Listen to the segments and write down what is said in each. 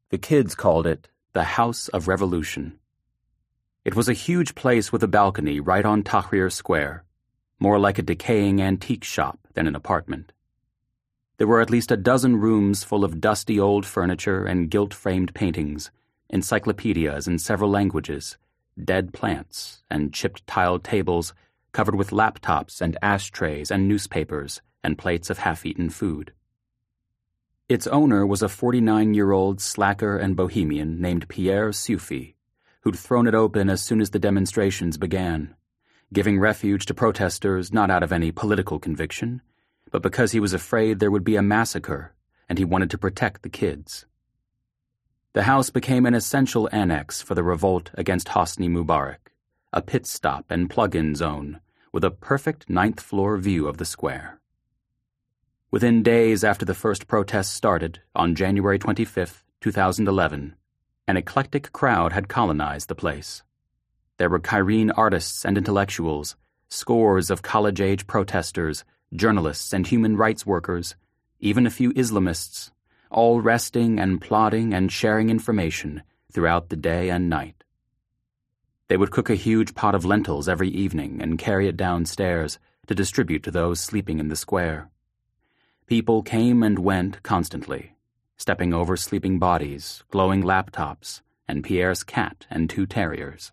The kids called it the House of Revolution. It was a huge place with a balcony right on Tahrir Square, more like a decaying antique shop than an apartment. There were at least a dozen rooms full of dusty old furniture and gilt-framed paintings, encyclopedias in several languages, dead plants, and chipped tiled tables covered with laptops and ashtrays and newspapers and plates of half-eaten food. Its owner was a 49-year-old slacker and bohemian named Pierre Sufi, who'd thrown it open as soon as the demonstrations began, giving refuge to protesters not out of any political conviction, but because he was afraid there would be a massacre and he wanted to protect the kids. The house became an essential annex for the revolt against Hosni Mubarak, a pit stop and plug-in zone with a perfect ninth-floor view of the square. Within days after the first protests started, on January 25, 2011, an eclectic crowd had colonized the place. There were Cairene artists and intellectuals, scores of college-age protesters, journalists and human rights workers, even a few Islamists, all resting and plotting and sharing information throughout the day and night. They would cook a huge pot of lentils every evening and carry it downstairs to distribute to those sleeping in the square. People came and went constantly, stepping over sleeping bodies, glowing laptops, and Pierre's cat and 2 terriers.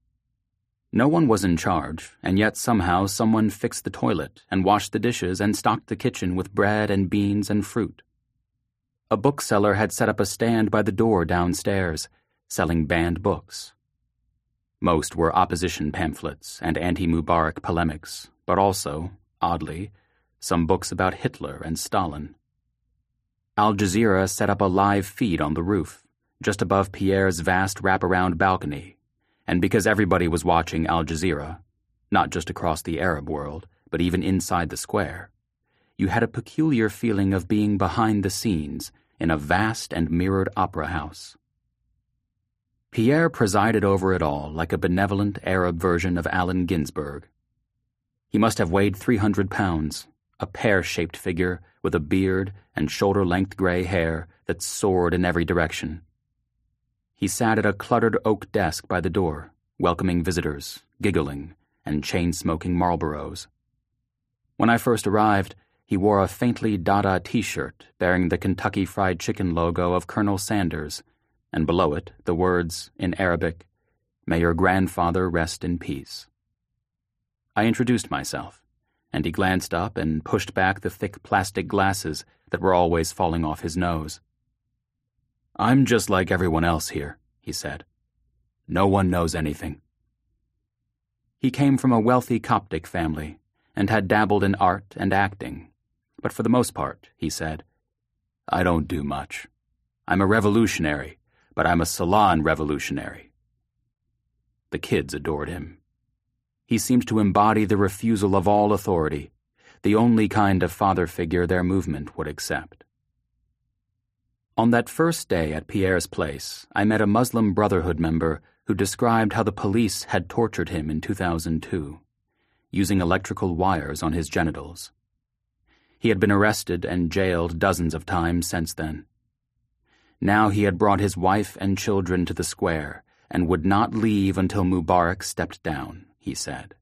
No one was in charge, and yet somehow someone fixed the toilet and washed the dishes and stocked the kitchen with bread and beans and fruit. A bookseller had set up a stand by the door downstairs, selling banned books. Most were opposition pamphlets and anti-Mubarak polemics, but also, oddly, some books about Hitler and Stalin. Al Jazeera set up a live feed on the roof, just above Pierre's vast wraparound balcony, and because everybody was watching Al Jazeera, not just across the Arab world, but even inside the square, you had a peculiar feeling of being behind the scenes in a vast and mirrored opera house. Pierre presided over it all like a benevolent Arab version of Allen Ginsberg. He must have weighed 300 pounds, a pear-shaped figure with a beard and shoulder-length gray hair that soared in every direction. He sat at a cluttered oak desk by the door, welcoming visitors, giggling, and chain-smoking Marlboros. When I first arrived, he wore a faintly Dada t-shirt bearing the Kentucky Fried Chicken logo of Colonel Sanders, and below it the words, in Arabic, "May your grandfather rest in peace." I introduced myself, and he glanced up and pushed back the thick plastic glasses that were always falling off his nose. "I'm just like everyone else here," he said. "No one knows anything." He came from a wealthy Coptic family and had dabbled in art and acting, but for the most part, he said, "I don't do much. I'm a revolutionary, but I'm a salon revolutionary." The kids adored him. He seemed to embody the refusal of all authority, the only kind of father figure their movement would accept. On that first day at Pierre's place, I met a Muslim Brotherhood member who described how the police had tortured him in 2002, using electrical wires on his genitals. He had been arrested and jailed dozens of times since then. Now he had brought his wife and children to the square and would not leave until Mubarak stepped down, he said.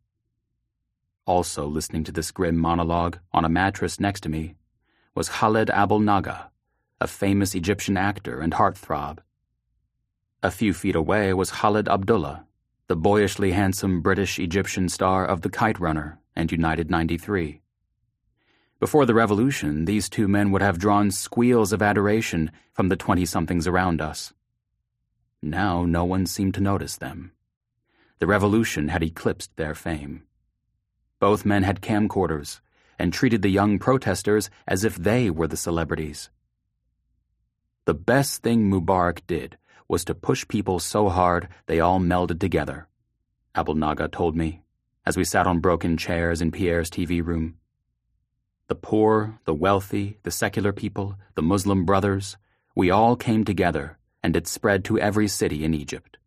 Also listening to this grim monologue, on a mattress next to me, was Khaled Abul Naga, a famous Egyptian actor and heartthrob. A few feet away was Khalid Abdullah, the boyishly handsome British-Egyptian star of The Kite Runner and United 93. Before the revolution, these 2 men would have drawn squeals of adoration from the 20-somethings around us. Now no one seemed to notice them. The revolution had eclipsed their fame. Both men had camcorders and treated the young protesters as if they were the celebrities. The best thing Mubarak did was to push people so hard they all melded together, Abul Naga told me, as we sat on broken chairs in Pierre's TV room. The poor, the wealthy, the secular people, the Muslim brothers, we all came together, and it spread to every city in Egypt.